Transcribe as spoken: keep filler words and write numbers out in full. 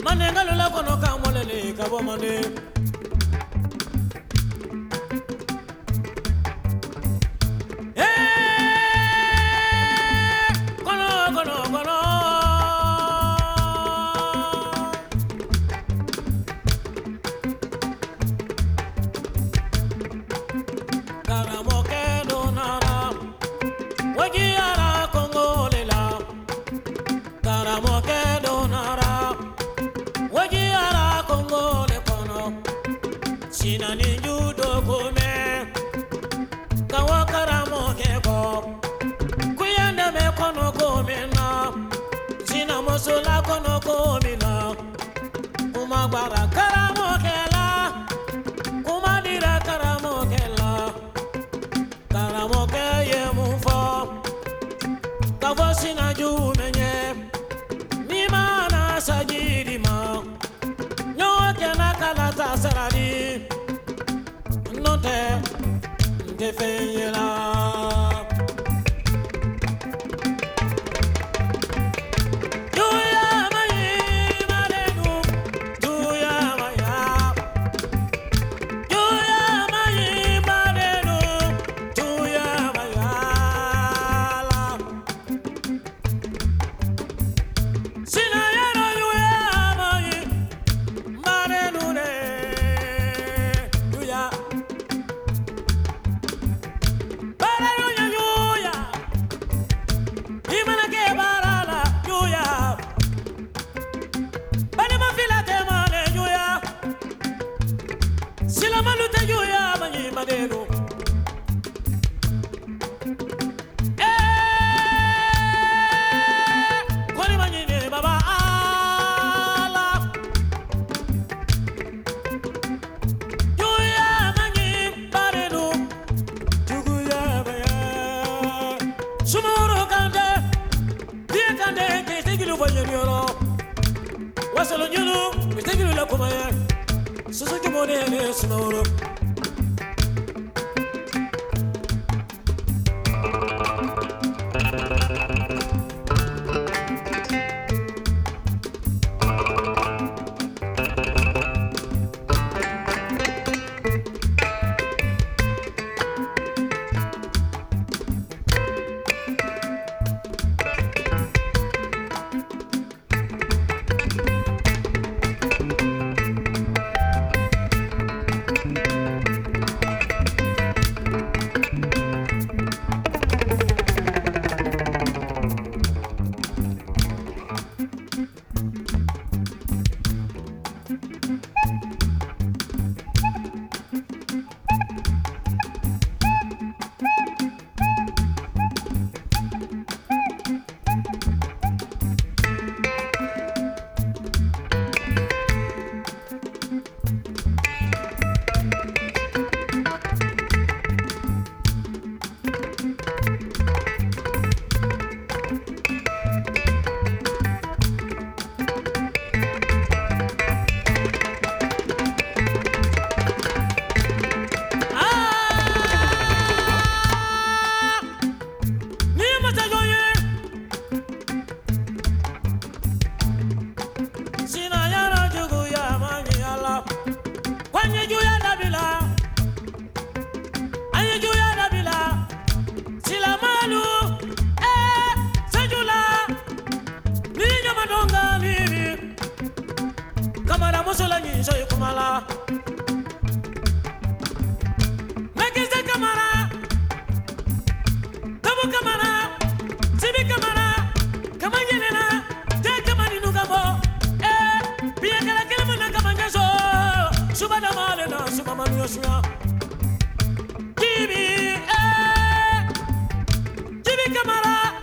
Manengalula kono kamolele kabomane. Sinani judo kume kawakara mokeko kuyanda me kono komina sina mosola kono komina kumagwara karamokela kumadira karamokela karamokeye mufo kavo sina jumenye nimana sajirima nyoke na kalata sarani note defenyela Juya mayi marenu Juya maya Juya mayi marenu Juya maya Sina yano juya mayi marenu ne Juya Malute juya manyi madeno eh kwani manyi ne baba ala juya manyi madeno juya baya sumoro kande die kande ke tegilu banyoro wasalo nyulu tegilu la komaya Suzuki Modene Sonoro Gibi, eh, Gibi Kamara.